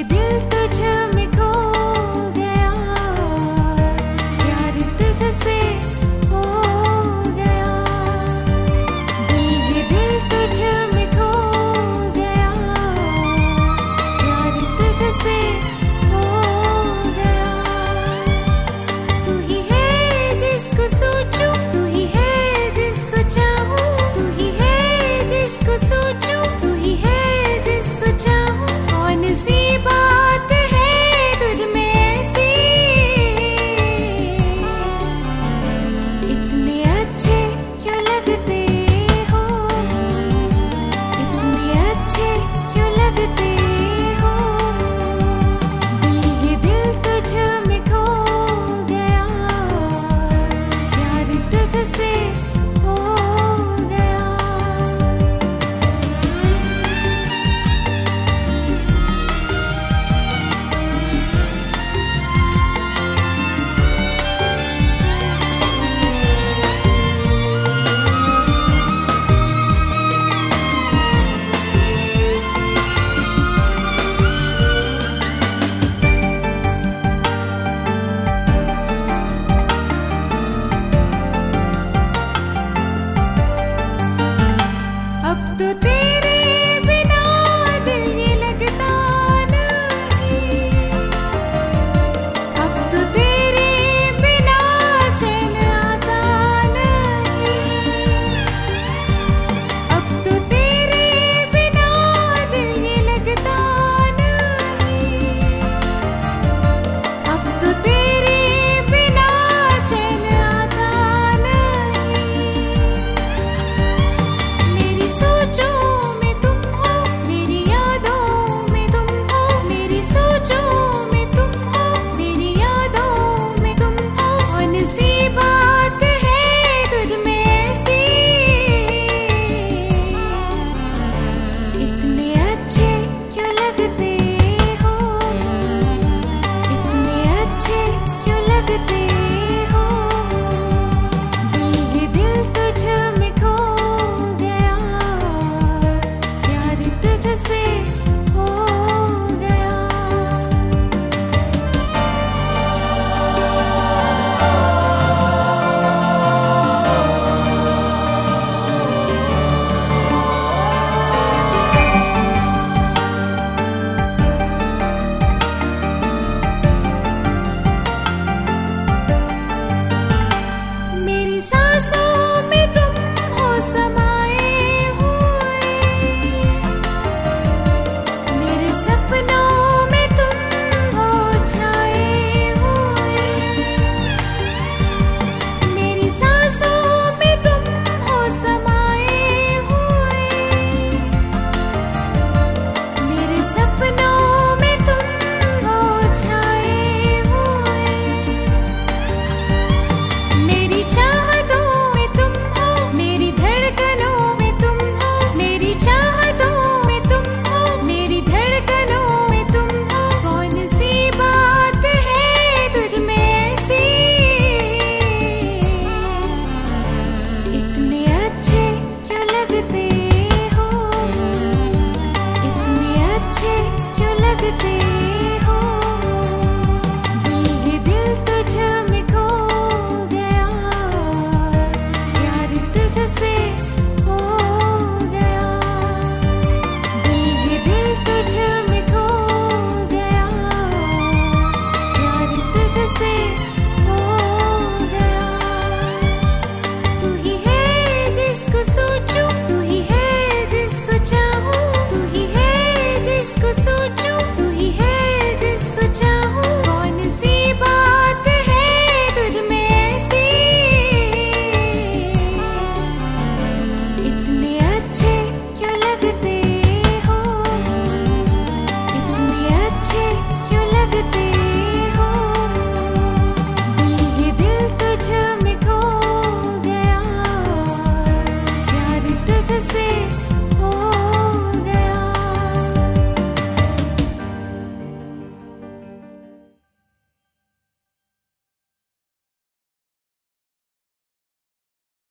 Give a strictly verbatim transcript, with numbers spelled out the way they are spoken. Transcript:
दिल तुझ में खो गया, प्यार तुझसे हो गया। दिल ये दिल तुझ में खो गया, प्यार तुझसे हो गया। तू ही है जिसको सोचूं, तू ही है जिसको चाहूं, तू ही है जिसको सोचूं, तू ही है जिसको चाहूं। कौन सी बात है तुझ में ऐसी, इतने अच्छे क्यों लगते हो, इतने अच्छे क्यों लगते हो। दिल ये दिल तुझ में खो गया, प्यार तुझसे हो गया। अब तो तेरे बिना दिल ये लगता नहीं, अब तो तेरे बिना चैन आता नहीं, अब तो तेरे बिना दिल ये लगता नहीं, अब तो तेरे बिना चैन आता नहीं। मेरी सोचों में तुम हो, मेरी यादों में तुम हो, मेरी सोचों में तुम हो, मेरी यादों में तुम हो। कौन सी बात है तुझ में ऐसी, इतने अच्छे क्यों लगते हो, इतने अच्छे क्यों लगते हो। दिल ये दिल तुझ में खो गया, प्यार तुझसे हो गया। मेरी सांसों में तुम हो समाए हुए, मेरे सपनों में तुम हो छाए हुए। मेरी सांसों में तुम हो समाए हुए, मेरे सपनों में तुम हो छाए हुए। मेरी चाहतों में तुम हो, मेरी धड़कनों में तुम हो, मेरी चाहतों में तुम हो, मेरी धड़कनों में तुम हो। कौन सी बात है तुझ में ऐसी, इतने अच्छे क्यों लगते हो, इतने अच्छे क्यों लगते